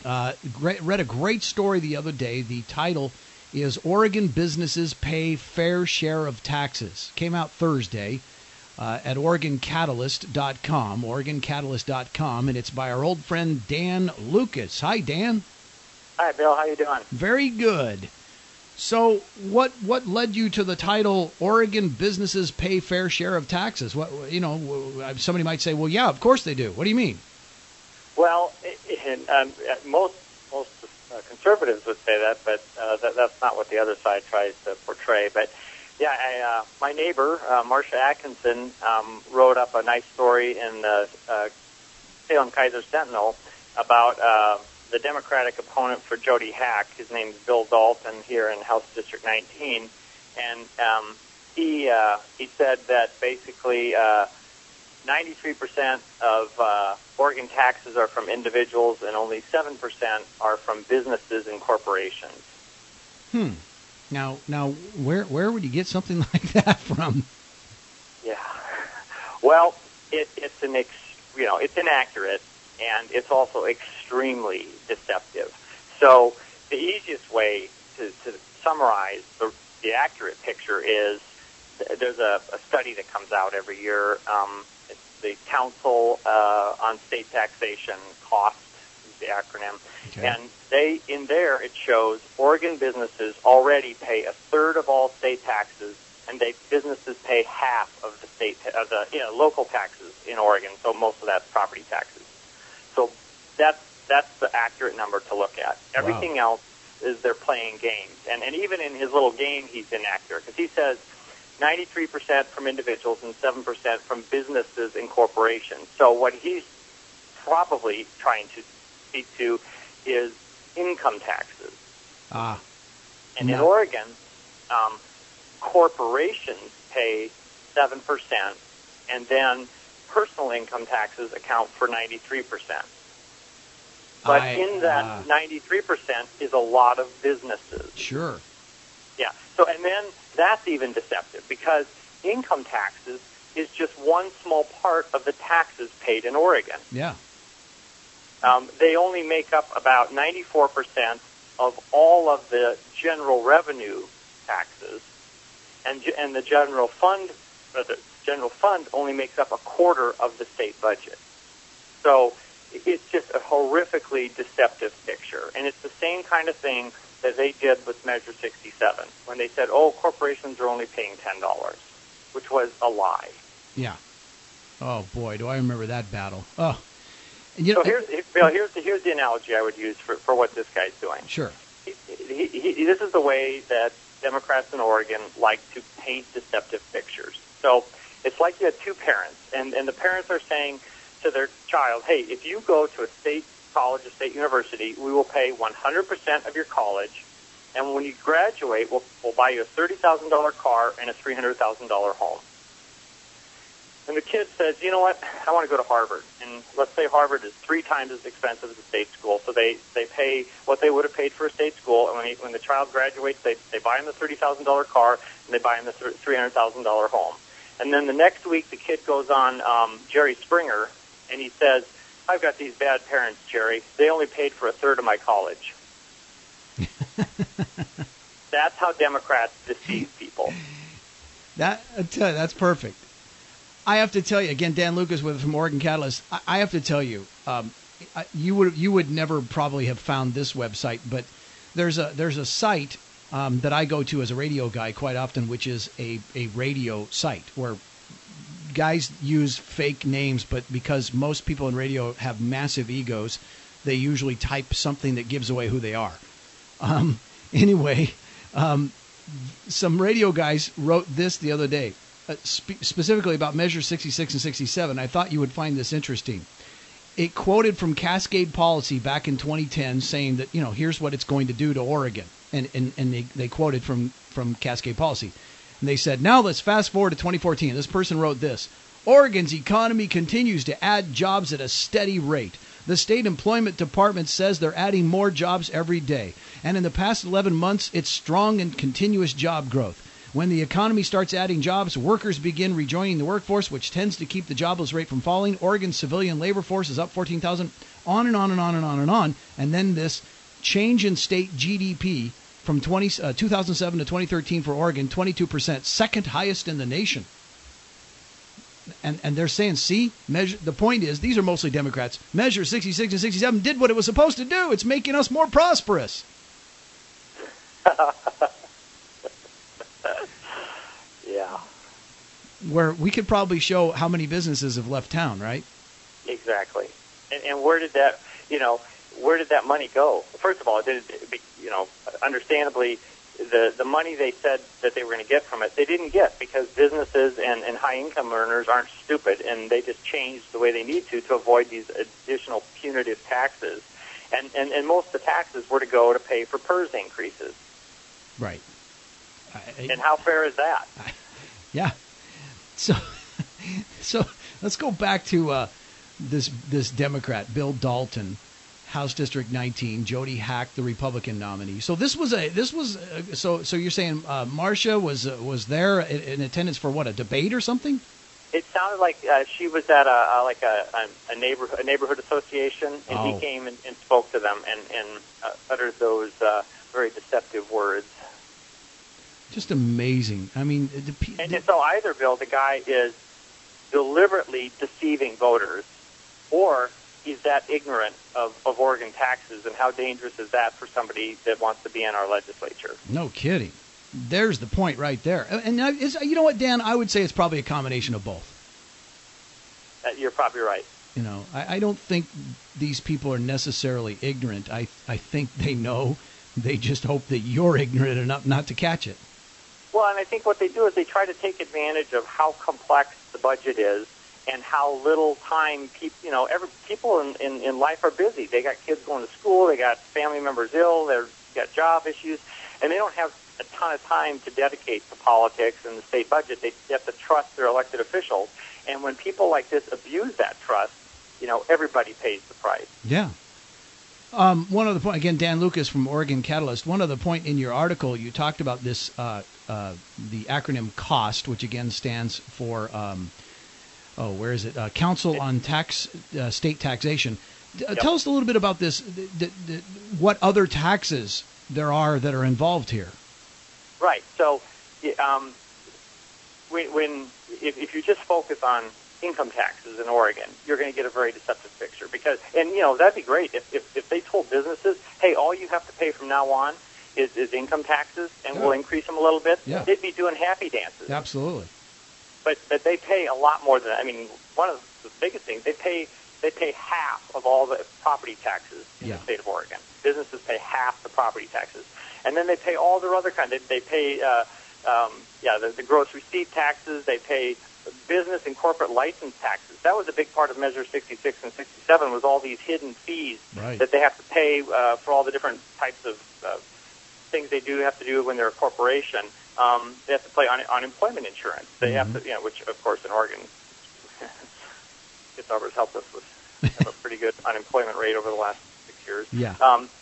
Read a great story the other day. The title is Oregon Businesses Pay Fair Share of Taxes. Came out Thursday at OregonCatalyst.com, OregonCatalyst.com, and it's by our old friend Dan Lucas. Hi, Dan. Hi, Bill. How you doing? Very good. So what led you to the title Oregon Businesses Pay Fair Share of Taxes? Somebody might say, well, yeah, of course they do. What do you mean? Well, most conservatives would say that, but that's not what the other side tries to portray. But yeah, my neighbor, Marcia Atkinson, wrote up a nice story in the Salem Kaiser Sentinel about the Democratic opponent for Jody Hack. His name is Bill Dalton here in House District 19, and he said that basically 93% of Oregon taxes are from individuals, and only 7% are from businesses and corporations. Now, where would you get something like that from? Yeah. Well, it's inaccurate, and it's also extremely deceptive. So the easiest way to summarize the accurate picture is there's a study that comes out every year. It's the Council on State Taxation, COST is the acronym. Okay. And it shows Oregon businesses already pay a third of all state taxes, and businesses pay half of the local taxes in Oregon. So most of that's property taxes. So that's the accurate number to look at. Everything else is they're playing games. And even in his little game, he's inaccurate, because he says 93% from individuals and 7% from businesses and corporations. So what he's probably trying to speak to is income taxes. And in Oregon, corporations pay 7%, and then personal income taxes account for 93%. But in that 93% is a lot of businesses. Sure. Yeah. So, and then that's even deceptive, because income taxes is just one small part of the taxes paid in Oregon. Yeah. They only make up about 94% of all of the general revenue taxes, and the general fund only makes up a quarter of the state budget. So it's just a horrifically deceptive picture, and it's the same kind of thing that they did with Measure 67 when they said, "Oh, corporations are only paying $10," which was a lie. Yeah. Oh boy, do I remember that battle. Oh. And so here's the analogy I would use for what this guy's doing. Sure. This is the way that Democrats in Oregon like to paint deceptive pictures. So it's like you had two parents, and the parents are saying to their child, "Hey, if you go to a state college, a state university, we will pay 100% of your college, and when you graduate, we'll buy you a $30,000 car and a $300,000 home." And the kid says, "You know what? I want to go to Harvard." And let's say Harvard is 3 times as expensive as a state school, so they pay what they would have paid for a state school, and when the child graduates, they buy him the $30,000 car and they buy him the $300,000 home. And then the next week, the kid goes on Jerry Springer, and he says, "I've got these bad parents, Jerry. They only paid for a third of my college." That's how Democrats deceive people. That's perfect. I have to tell you, again, Dan Lucas from Oregon Catalyst, I have to tell you, you would never probably have found this website, but there's a site that I go to as a radio guy quite often, which is a radio site where guys use fake names, but because most people in radio have massive egos, they usually type something that gives away who they are. Anyway, some radio guys wrote this the other day, specifically about Measure 66 and 67. I thought you would find this interesting. It quoted from Cascade Policy back in 2010 saying that, here's what it's going to do to Oregon. And they quoted from Cascade Policy. And they said, now let's fast forward to 2014. This person wrote this: Oregon's economy continues to add jobs at a steady rate. The state employment department says they're adding more jobs every day. And in the past 11 months, it's strong and continuous job growth. When the economy starts adding jobs, workers begin rejoining the workforce, which tends to keep the jobless rate from falling. Oregon's civilian labor force is up 14,000 on and on and on and on and on. And then this change in state GDP from 2007 to 2013 for Oregon, 22%, second highest in the nation. And they're saying, see, measure. The point is, these are mostly Democrats. Measure 66 and 67 did what it was supposed to do. It's making us more prosperous. Yeah. Where we could probably show how many businesses have left town, right? Exactly. And where did that, where did that money go? First of all, understandably, the money they said that they were going to get from it, they didn't get, because businesses and high-income earners aren't stupid, and they just changed the way they need to avoid these additional punitive taxes. And most of the taxes were to go to pay for PERS increases. Right. And how fair is that? Yeah. So let's go back to this Democrat, Bill Dalton, House District 19, Jody Hack, the Republican nominee. So so you're saying Marcia was there in attendance for what, a debate or something? It sounded like she was at a neighborhood association, and he came and spoke to them and uttered those very deceptive words. Just amazing. I mean, and so either, Bill, the guy is deliberately deceiving voters, or he's that ignorant of Oregon taxes, and how dangerous is that for somebody that wants to be in our legislature? No kidding. There's the point right there. And you know what, Dan? I would say it's probably a combination of both. You're probably right. I don't think these people are necessarily ignorant. I think they know. They just hope that you're ignorant enough not to catch it. Well, and I think what they do is they try to take advantage of how complex the budget is and how little time people in life are busy. They got kids going to school, they got family members ill, they've got job issues, and they don't have a ton of time to dedicate to politics and the state budget. They have to trust their elected officials. And when people like this abuse that trust, everybody pays the price. Yeah. One other point, again, Dan Lucas from Oregon Catalyst. One other point in your article, you talked about this, the acronym COST, which again stands for, where is it? Council on State Taxation. Yep. Tell us a little bit about this. What other taxes there are that are involved here? Right. So, if you just focus on income taxes in Oregon, you're going to get a very deceptive picture. That'd be great if they told businesses, hey, all you have to pay from now on is income taxes, and we'll increase them a little bit. Yeah. They'd be doing happy dances. Absolutely. But they pay a lot more than that. I mean, one of the biggest things, they pay half of all the property taxes in the state of Oregon. Businesses pay half the property taxes, and then they pay all their other kinds. They pay the gross receipt taxes. They pay business and corporate license taxes. That was a big part of Measure 66 and 67, was all these hidden fees that they have to pay for all the different types of things they have to do when they're a corporation. They have to pay unemployment insurance. They have to, which of course in Oregon, Githarber's helped us with have a pretty good unemployment rate over the last 6 years. Yeah.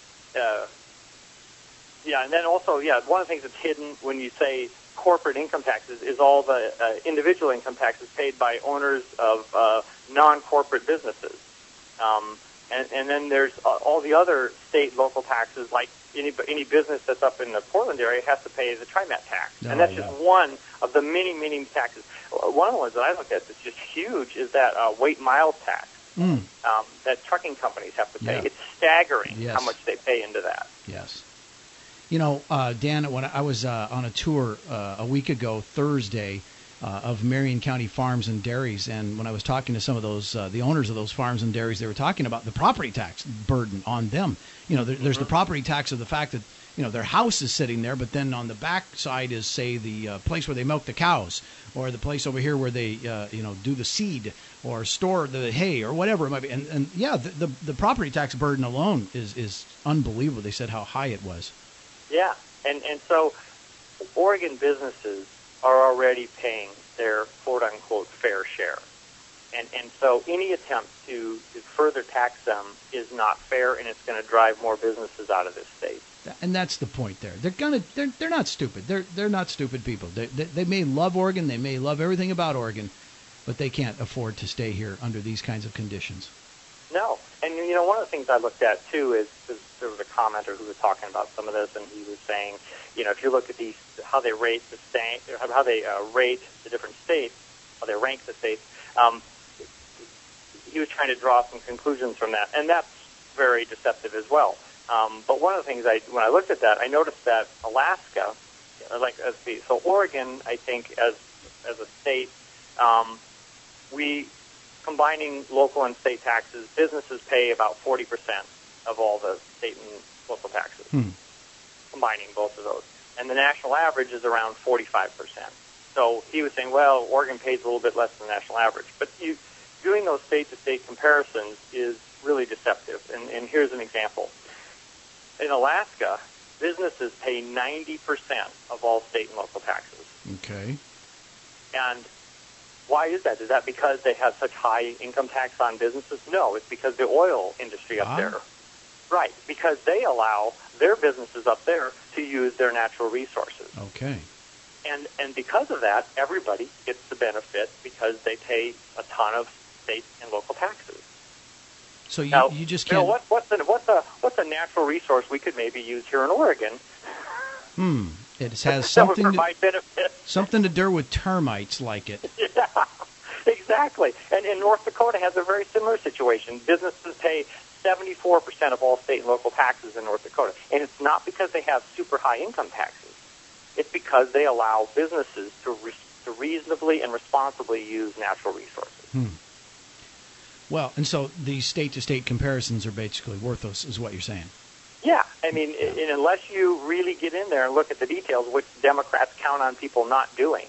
And then also, one of the things that's hidden when you say corporate income taxes is all the individual income taxes paid by owners of non-corporate businesses. And then there's all the other state local taxes, like any business that's up in the Portland area has to pay the TriMet tax. And that's just one of the many, many taxes. One of the ones that I look at that's just huge is that weight miles tax that trucking companies have to pay. Yeah. It's staggering how much they pay into that. Yes. Dan, when I was on a tour a week ago, Thursday, of Marion County farms and dairies, and when I was talking to some of those, the owners of those farms and dairies, they were talking about the property tax burden on them. There's the property tax of the fact that, their house is sitting there, but then on the back side is, say, the place where they milk the cows, or the place over here where they, do the seed or store the hay or whatever it might be. And the property tax burden alone is unbelievable. They said how high it was. Yeah, and so Oregon businesses are already paying their quote-unquote fair share. And so any attempt to further tax them is not fair, and it's going to drive more businesses out of this state. And that's the point there. They're not stupid. They're not stupid people. They may love Oregon, they may love everything about Oregon, but they can't afford to stay here under these kinds of conditions. No. And one of the things I looked at too is there was a commenter who was talking about some of this, and he was saying, if you look at these, how they rate the state, how they rate the different states, how they rank the states. He was trying to draw some conclusions from that, and that's very deceptive as well. But one of the things when I looked at that, I noticed that Alaska, so Oregon, I think as a state, we combining local and state taxes, businesses pay about 40% of all the state and local taxes, combining both of those. And the national average is around 45%. So he was saying, well, Oregon pays a little bit less than the national average. But doing those state-to-state comparisons is really deceptive. And here's an example. In Alaska, businesses pay 90% of all state and local taxes. Okay. And why is that? Is that because they have such high income tax on businesses? No, it's because the oil industry up there. Right, because they allow their businesses up there to use their natural resources. Okay. And because of that, everybody gets the benefit because they pay a ton of state and local taxes. So you, now, you just can't... what's a natural resource we could maybe use here in Oregon? It has that would provide benefit. Something to do with termites, like it. Yeah, exactly. And North Dakota has a very similar situation. Businesses pay 74% of all state and local taxes in North Dakota. And it's not because they have super high income taxes. It's because they allow businesses to reasonably and responsibly use natural resources. Well, and so these state-to-state comparisons are basically worthless, is what you're saying. Yeah. I mean, unless you really get in there and look at the details, which Democrats count on people not doing.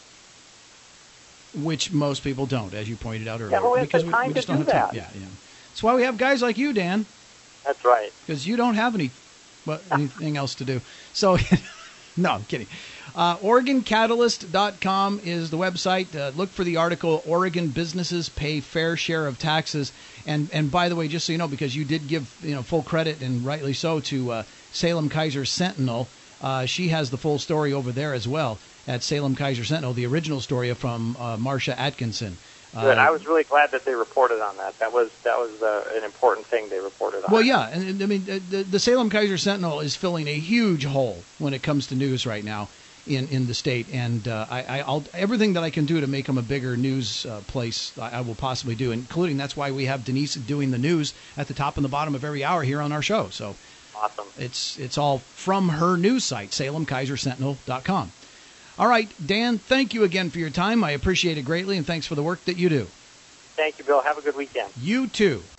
Which most people don't, as you pointed out earlier. Yeah, well, because it's the time we just to don't do have that. time. Yeah. That's why we have guys like you, Dan. That's right. Because you don't have anything else to do. So, no, I'm kidding. OregonCatalyst.com is the website. Look for the article, Oregon Businesses Pay Fair Share of Taxes. And by the way, just so you know, because you did give full credit, and rightly so, to Salem Keizer Sentinel, she has the full story over there as well at Salem Keizer Sentinel, the original story from Marcia Atkinson. Good. I was really glad that they reported on that. That was an important thing they reported on. Well, yeah, and I mean the Salem Keizer Sentinel is filling a huge hole when it comes to news right now in the state, and I'll everything that I can do to make them a bigger news place, I will possibly do, including that's why we have Denise doing the news at the top and the bottom of every hour here on our show. So awesome. It's all from her news site, SalemKaiserSentinel.com. All right, Dan, thank you again for your time. I appreciate it greatly, and thanks for the work that you do. Thank you, Bill. Have a good weekend. You too.